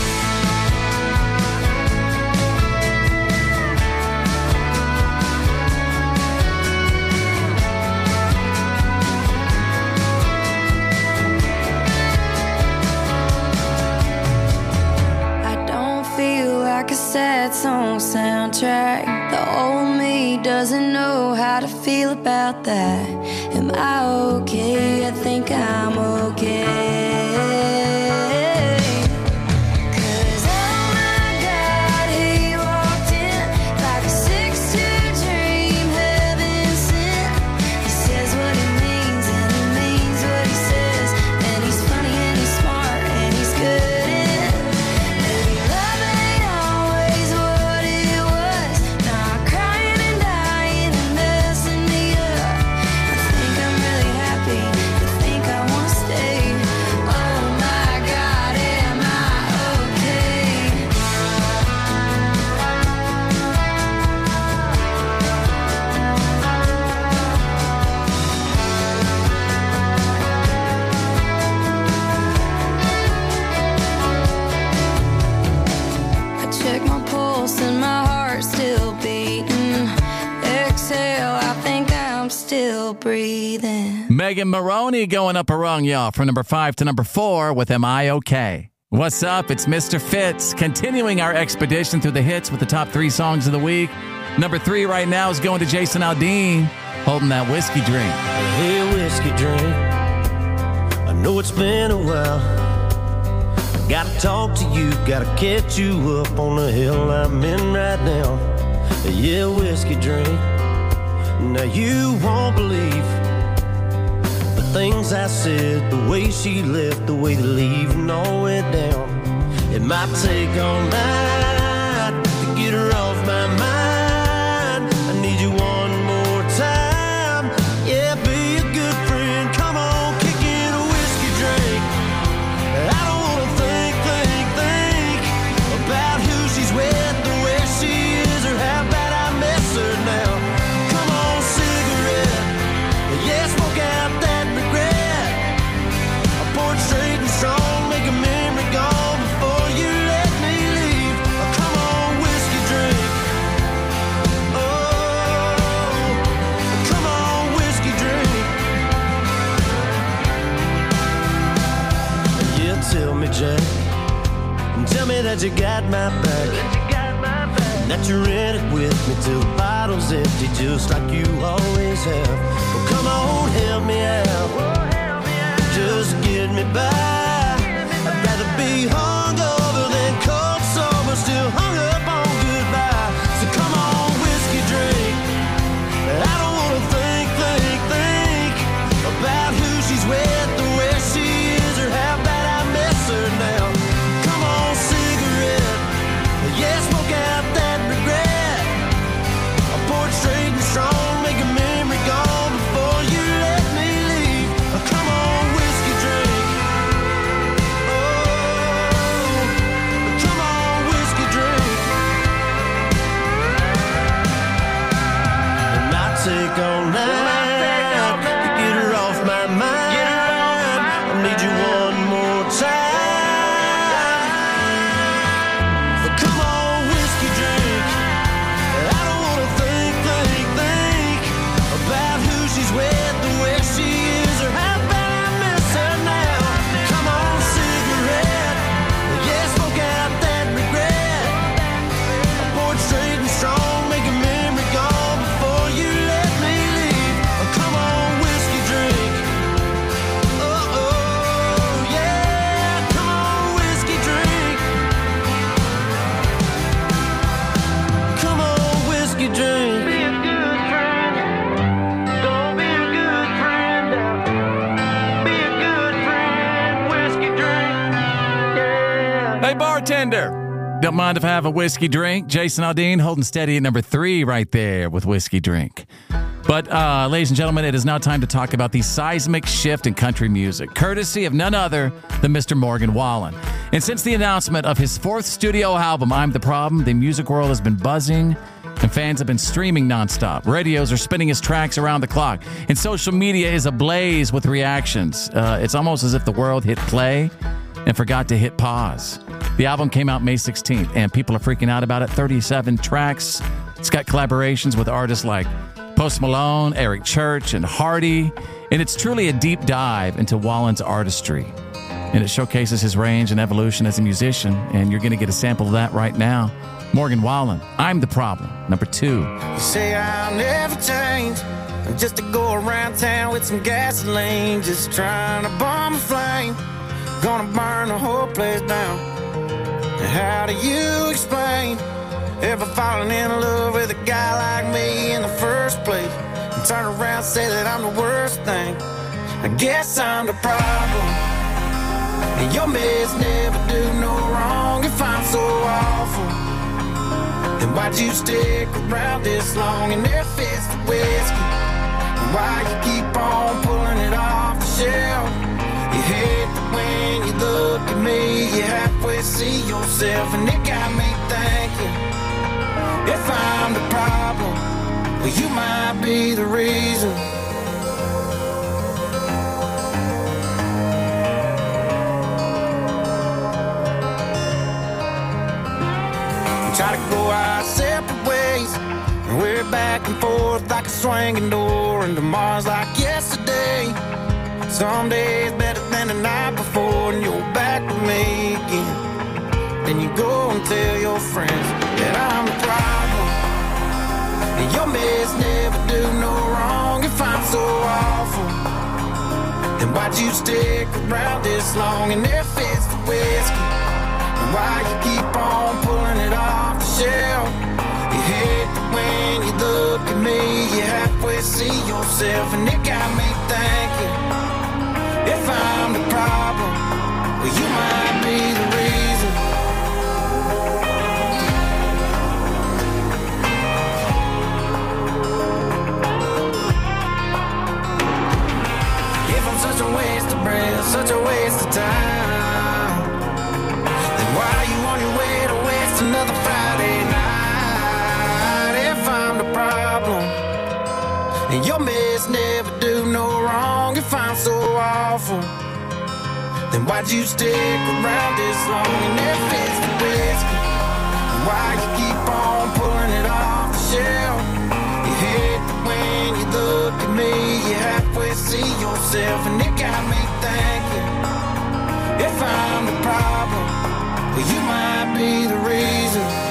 Speaker 8: I don't feel like a sad song soundtrack. The old me doesn't know how to feel about that. Am I okay? I think I'm okay. 'Cause oh my God, he walked in like a 6'2" dream, heaven sent. He says what he means and he means what he says. And he's funny and he's smart and he's good in. Maybe love ain't always what it was. Now I'm crying and dying and messing me up. I think I'm really happy. I think I wanna stay. Oh my God, am I okay? I check my pulse and my heart's still beating. Exhale, I think I'm still breathing.
Speaker 4: Megan Maroney going up a rung, y'all, from number 5 to number 4 with Am I Okay? What's up? It's Mr. Fitz, continuing our expedition through the hits with the top 3 songs of the week. Number 3 right now is going to Jason Aldean, holding that whiskey drink.
Speaker 9: Hey, whiskey drink, I know it's been a while. I gotta talk to you, gotta catch you up on the hill I'm in right now. Yeah, whiskey drink, now you won't believe the things I said, the way she left, the way the leaving all went down. It might take all night to get her off my mind. I need you one more time. Yeah, be a good friend. Come on, kick in a whiskey drink. I don't wanna think about who she's with or where she is or how bad I miss her now. Come on, cigarette. Yeah, smoke out that regret. I pour it straight and strong, make a memory gone before you let me leave. Come on, whiskey drink. Oh, come on, whiskey drink. Yeah, tell me, Jack, tell me that you got my back, that you're in it with me till the bottle's empty, just like you always have. Well, come on, help me out, just get me by. I'd rather be hungover than cold sober, still hung up on goodbye. So come on, whiskey drink. I don't wanna think about who she's with or where she is or how bad I miss her now. Come on, cigarette. Yeah, smoke out that regret. I pour it straight and strong, make a memory gone before you let me leave.
Speaker 4: Wonder. Don't mind if I have a whiskey drink. Jason Aldean holding steady at number 3 right there with Whiskey Drink. But, ladies and gentlemen, it is now time to talk about the seismic shift in country music, courtesy of none other than Mr. Morgan Wallen. And since the announcement of his 4th studio album, I'm the Problem, the music world has been buzzing, and fans have been streaming nonstop. Radios are spinning his tracks around the clock, and social media is ablaze with reactions. It's almost as if the world hit play and forgot to hit pause. The album came out May 16th, and people are freaking out about it. 37 tracks. It's got collaborations with artists like Post Malone, Eric Church, and Hardy, and it's truly a deep dive into Wallen's artistry. And it showcases his range and evolution as a musician, and you're going to get a sample of that right now. Morgan Wallen, I'm the Problem, number 2.
Speaker 5: You say I'll never change, just to go around town with some gasoline, just trying to bomb a flame, gonna burn the whole place down. And how do you explain ever falling in love with a guy like me in the first place, and turn around and say that I'm the worst thing? I guess I'm the problem, and your mess never do no wrong. If I'm so awful, then why'd you stick around this long and there fits the whiskey? And why you keep on pulling it off the shelf? You hate that when you look at me, you halfway see yourself, and it got me thinking, if I'm the problem, well, you might be the reason. We try to go our separate ways, and we're back and forth like a swinging door, and tomorrow's like yesterday. Some days better than the night before, and you're back with me again. Then you go and tell your friends that I'm the problem, and your mess never do no wrong. If I'm so awful, then why'd you stick around this long and there fits the whiskey? And why you keep on pulling it off the shelf? You hate that when you look at me, you halfway see yourself, and it got me thinking, if I'm the problem, well, you might be the reason. If I'm such a waste of breath, such a waste of time, then why are you on your way to waste another Friday night? If I'm the problem, and your mess never do no wrong. If I'm so awful, then why'd you stick around this long and there fits the whiskey? And why you keep on pulling it off the shelf? You hate that when you look at me, you halfway see yourself, and it got me thinking, if I'm the problem, well, you might be the reason.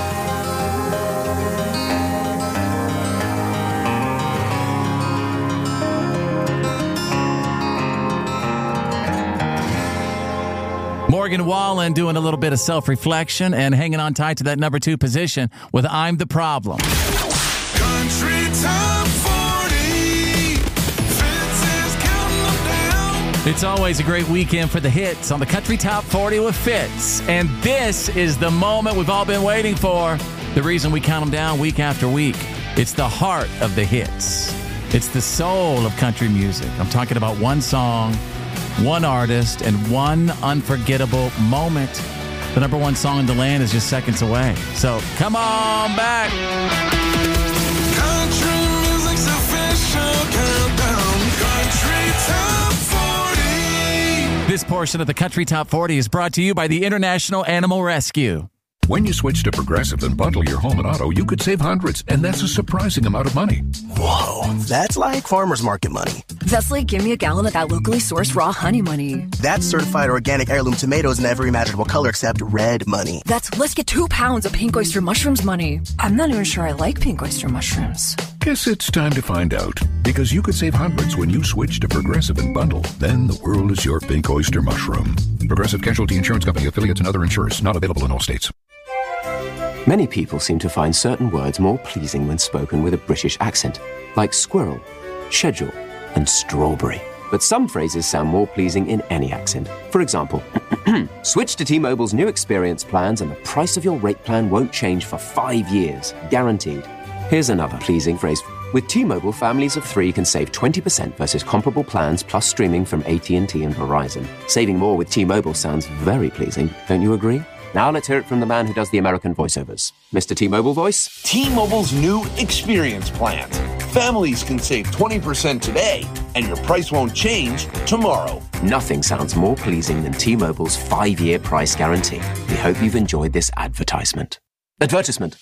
Speaker 4: Morgan Wallen doing a little bit of self-reflection and hanging on tight to that number 2 position with I'm the Problem.
Speaker 10: Country Top 40, Fitz is counting them down.
Speaker 4: It's always a great weekend for the hits on the Country Top 40 with Fitz. And this is the moment we've all been waiting for. The reason we count them down week after week. It's the heart of the hits. It's the soul of country music. I'm talking about one song, one artist, and one unforgettable moment. The number 1 song in the land is just seconds away. So come on back.
Speaker 10: Country music's official countdown. Country Top 40.
Speaker 4: This portion of the Country Top 40 is brought to you by the International Animal Rescue.
Speaker 11: When you switch to Progressive and bundle your home and auto, you could save hundreds, and that's a surprising amount of money.
Speaker 13: Whoa, that's like farmer's market money.
Speaker 14: That's like give me a gallon of that locally sourced raw honey money.
Speaker 13: That's certified organic heirloom tomatoes in every imaginable color except red money.
Speaker 14: That's let's get 2 pounds of pink oyster mushrooms money. I'm not even sure I like pink oyster mushrooms.
Speaker 11: Guess it's time to find out, because you could save hundreds when you switch to Progressive and bundle. Then the world is your pink oyster mushroom. Progressive Casualty Insurance Company, affiliates, and other insurers. Not available in all states.
Speaker 15: Many people seem to find certain words more pleasing when spoken with a British accent, like squirrel, schedule, and strawberry. But some phrases sound more pleasing in any accent. For example, Switch to T-Mobile's new experience plans and the price of your rate plan won't change for 5 years, guaranteed. Here's another pleasing phrase. With T-Mobile, families of 3 can save 20% versus comparable plans plus streaming from AT&T and Verizon. Saving more with T-Mobile sounds very pleasing, don't you agree? Now let's hear it from the man who does the American voiceovers. Mr. T-Mobile voice?
Speaker 16: T-Mobile's new experience plans. Families can save 20% today, and your price won't change tomorrow.
Speaker 15: Nothing sounds more pleasing than T-Mobile's 5-year price guarantee. We hope you've enjoyed this advertisement. Advertisement.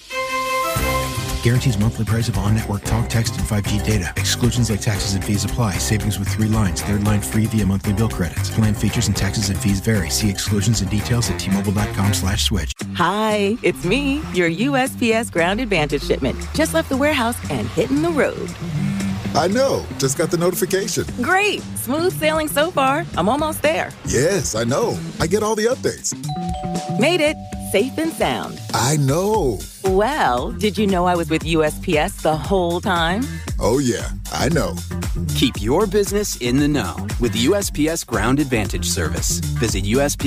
Speaker 17: Guarantees monthly price of on-network talk, text, and 5G data. Exclusions like taxes and fees apply. Savings with 3 lines. 3rd line free via monthly bill credits. Plan features and taxes and fees vary. See exclusions and details at T-Mobile.com/switch.
Speaker 18: Hi, it's me, your USPS Ground Advantage shipment. Just left the warehouse and hitting the road.
Speaker 19: I know. Just got the notification.
Speaker 18: Great. Smooth sailing so far. I'm almost there.
Speaker 19: Yes, I know. I get all the updates.
Speaker 18: Made it. Safe and sound.
Speaker 19: I know.
Speaker 18: Well, did you know I was with USPS the whole time?
Speaker 19: Oh, yeah. I know.
Speaker 20: Keep your business in the know with the USPS Ground Advantage service. Visit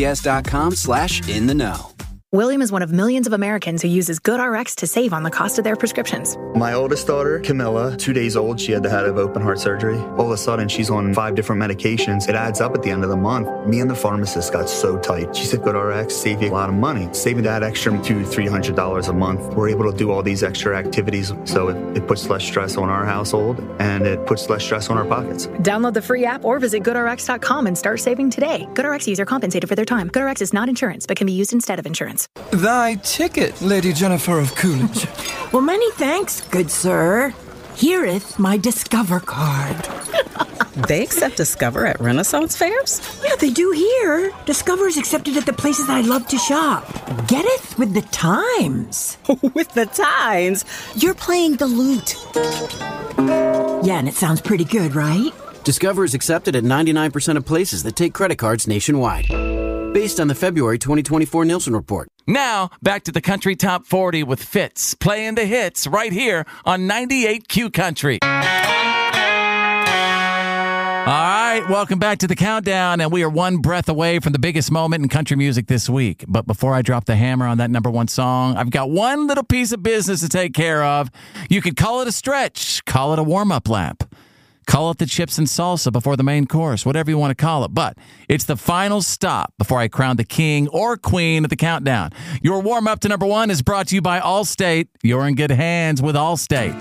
Speaker 20: USPS.com/in-the-know.
Speaker 21: William is one of millions of Americans who uses GoodRx to save on the cost of their prescriptions.
Speaker 23: My oldest daughter, Camilla, 2 days old, she had have open heart surgery. All of a sudden, she's on 5 different medications. It adds up at the end of the month. Me and the pharmacist got so tight. She said, GoodRx save you a lot of money. Saving that extra $200-300 a month. We're able to do all these extra activities, so it puts less stress on our household, and it puts less stress on our pockets.
Speaker 21: Download the free app or visit GoodRx.com and start saving today. GoodRx user compensated for their time. GoodRx is not insurance, but can be used instead of insurance.
Speaker 24: Thy ticket, Lady Jennifer of Coolidge.
Speaker 25: Well, many thanks, good sir. Here'th my Discover card.
Speaker 26: They accept Discover at Renaissance fairs?
Speaker 25: Yeah, they do here. Discover is accepted at the places I love to shop. Getteth with the times.
Speaker 26: With the times?
Speaker 25: You're playing the lute. Yeah, and it sounds pretty good, right?
Speaker 20: Discover is accepted at 99% of places that take credit cards nationwide. Based on the February 2024 Nielsen report.
Speaker 4: Now, back to the Country Top 40 with Fitz, playing the hits right here on 98Q Country. All right, welcome back to the Countdown, and we are one breath away from the biggest moment in country music this week. But before I drop the hammer on that #1 song, I've got one little piece of business to take care of. You could call it a stretch, call it a warm-up lap. Call it the chips and salsa before the main course, whatever you want to call it. But it's the final stop before I crown the king or queen of the countdown. Your warm-up to #1 is brought to you by Allstate. You're in good hands with Allstate.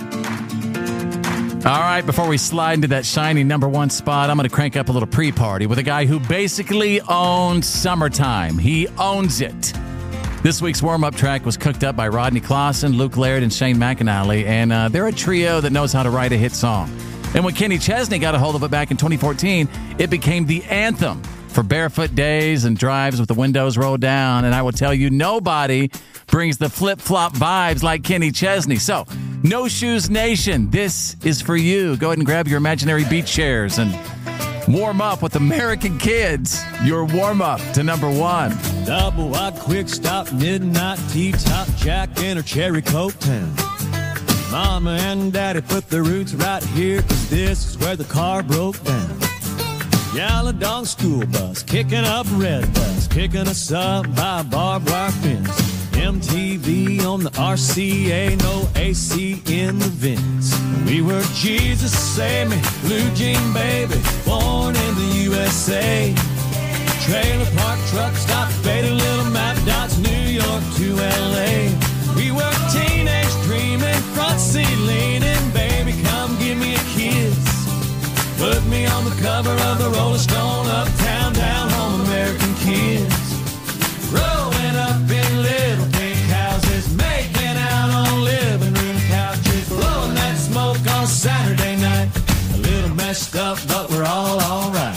Speaker 4: All right, before we slide into that shiny #1 spot, I'm going to crank up a little pre-party with a guy who basically owns summertime. He owns it. This week's warm-up track was cooked up by Rodney Clausen, Luke Laird, and Shane McAnally, and they're a trio that knows how to write a hit song. And when Kenny Chesney got a hold of it back in 2014, it became the anthem for barefoot days and drives with the windows rolled down. And I will tell you, nobody brings the flip-flop vibes like Kenny Chesney. So, No Shoes Nation, this is for you. Go ahead and grab your imaginary beach chairs and warm up with American Kids. Your warm-up to #1.
Speaker 27: Double wide quick stop, midnight tea top, Jack in her cherry coke town. Mama and Daddy put their roots right here, 'cause this is where the car broke down. Yellow dog school bus, kicking up red bus, kicking us up by a barbed wire fence. MTV on the RCA, no AC in the vents. We were Jesus Save Me, Blue Jean Baby, born in the USA. Trailer park truck stop, faded little map dots, New York to LA. We were teenage dreaming, front seat leaning, baby, come give me a kiss. Put me on the cover of the Rolling Stone, uptown, down home, American Kids. Rolling up in little pink houses, making out on living room couches, blowing that smoke on Saturday night. A little messed up, but we're all right.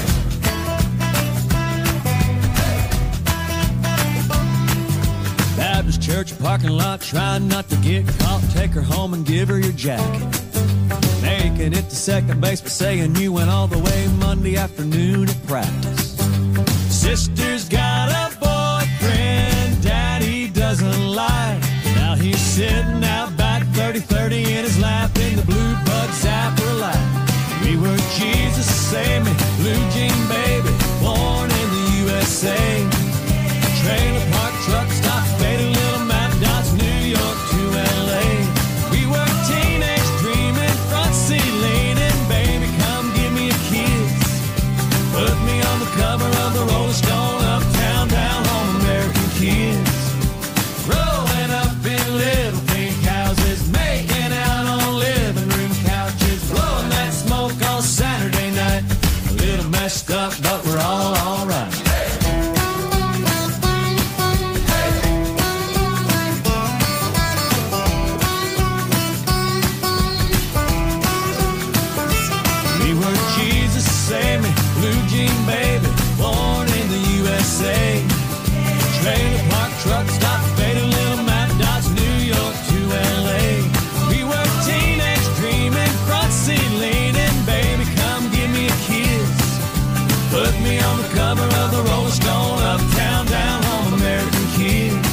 Speaker 27: Baptist church parking lot, trying not to get caught. Take her home and give her your jacket. Making it to second base, but saying you went all the way Monday afternoon at practice. Sister's got a boyfriend Daddy doesn't like. Now he's sitting out back 30-30 in his lap in the blue bug zapper light. We were Jesus Save Me, Blue Jean Baby, born in the USA. messed up, but we're all right. We were Jesus, save me, blue jean baby, born in the USA. Trailer park truck stop, faded little map dots, New York to LA. We were teenage dreaming, front seat leaning, baby, come give me a kiss. Put me on the cover of the Rolling Stone, uptown, down home, American kids.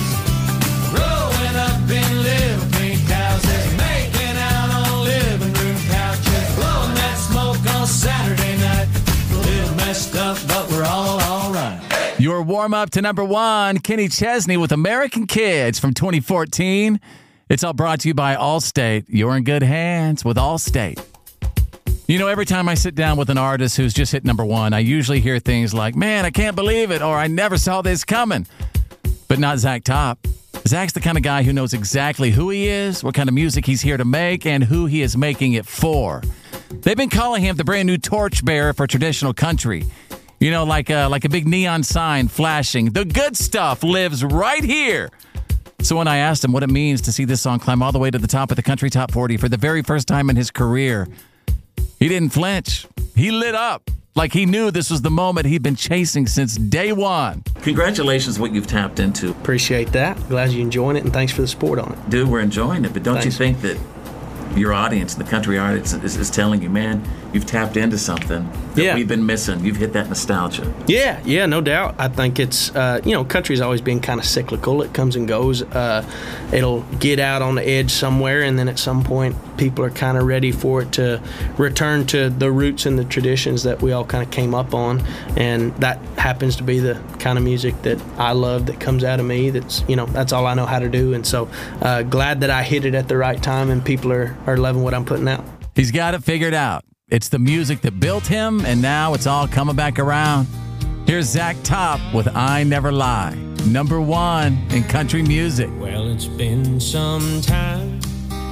Speaker 27: Growing up in little pink houses, making out on living room couches, blowing that smoke on Saturday night. A little messed up, but we're all right.
Speaker 4: Your warm-up to number one, Kenny Chesney with American Kids from 2014. It's all brought to you by Allstate. You're in good hands with Allstate. You know, every time I sit down with an artist who's just hit number one, I usually hear things like, man, I can't believe it, or I never saw this coming. But not Zach Top. Zach's the kind of guy who knows exactly who he is, what kind of music he's here to make, and who he is making it for. They've been calling him the brand new torchbearer for traditional country. You know, like a big neon sign flashing. The good stuff lives right here. So when I asked him what it means to see this song climb all the way to the top of the Country Top 40 for the very first time in his career, he didn't flinch. He lit up like he knew this was the moment he'd been chasing since day one. Congratulations what you've tapped into.
Speaker 1: Appreciate that. Glad you're enjoying it, and thanks for the support on it.
Speaker 4: Dude, we're enjoying it, but don't
Speaker 1: Thanks.
Speaker 4: you think that your audience, the country audience, is telling you, man, you've tapped into something that we've been missing. You've hit that nostalgia.
Speaker 1: Yeah, no doubt. I think it's, country's always been kind of cyclical. It comes and goes. It'll get out on the edge somewhere, and then at some point, people are kind of ready for it to return to the roots and the traditions that we all kind of came up on. And that happens to be the kind of music that I love, that comes out of me. That's all I know how to do. And so glad that I hit it at the right time, and people are loving what I'm putting out.
Speaker 4: He's got it figured out. It's the music that built him, and now it's all coming back around. Here's Zach Top with I Never Lie, number one in country music.
Speaker 27: Well, it's been some time.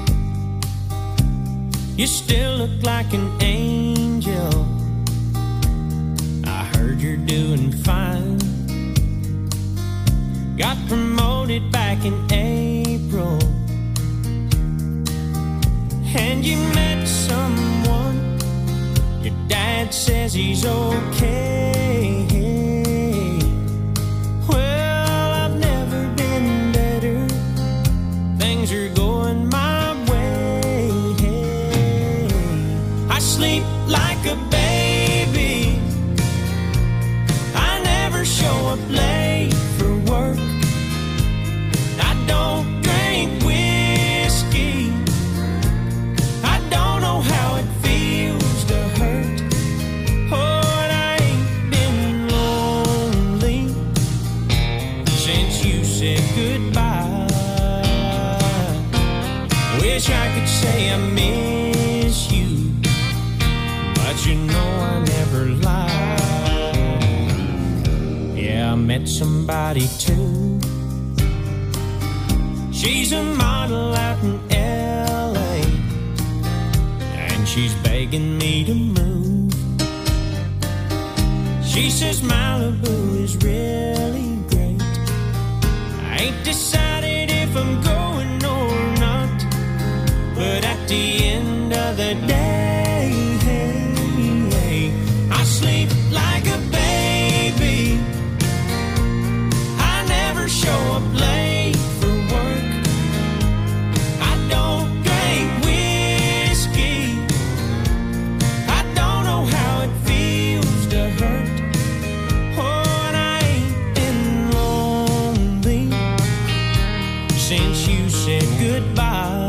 Speaker 27: You still look like an angel. I heard you're doing fine. Got promoted back in April. And you met someone. Your dad says he's okay. Well, I've never been better. Things are going my way. I sleep like a baby. I never show up late for work. I don't drink whiskey. I don't know how it feels to hurt. Oh, and I ain't been lonely since you said goodbye. Wish I could say I miss you, but you know I never lie. Yeah, I met somebody too. She's a model out in LA, and she's begging me to move. She says Malibu is really great. I ain't decided if I'm going or not, but at the end of the day, I sleep like a baby. I never show up late for work. I don't drink whiskey. I don't know how it feels to hurt. Oh, and I ain't been lonely since you said goodbye.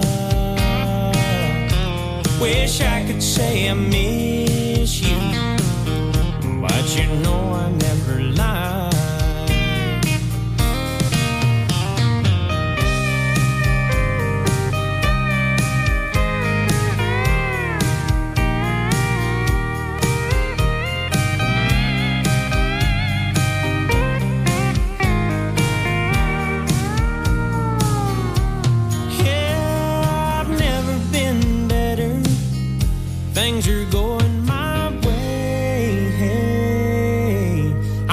Speaker 27: Wish I could say I miss you, but you know I never lie. Yeah, I've never been better. Things are going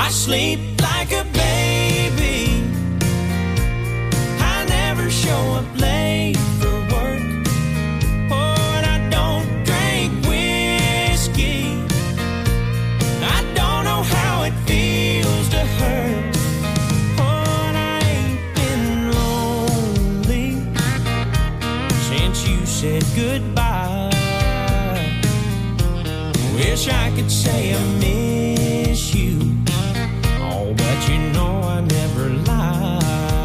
Speaker 5: I sleep like a baby. I never show up late for work. Oh, and I don't drink whiskey. I don't know how it feels to hurt. Oh, and I ain't been lonely since you said goodbye. Wish I could say I miss you. Oh, but you know I never lied.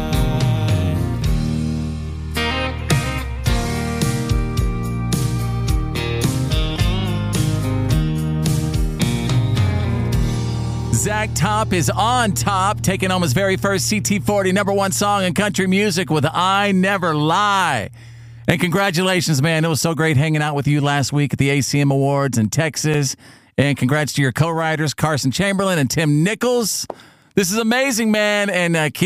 Speaker 4: Zach Top is on top, taking home his very first CT40 #1 song in country music with I Never Lie. And congratulations, man. It was so great hanging out with you last week at the ACM Awards in Texas. And congrats to your co-writers, Carson Chamberlain and Tim Nichols. This is amazing, man. And keep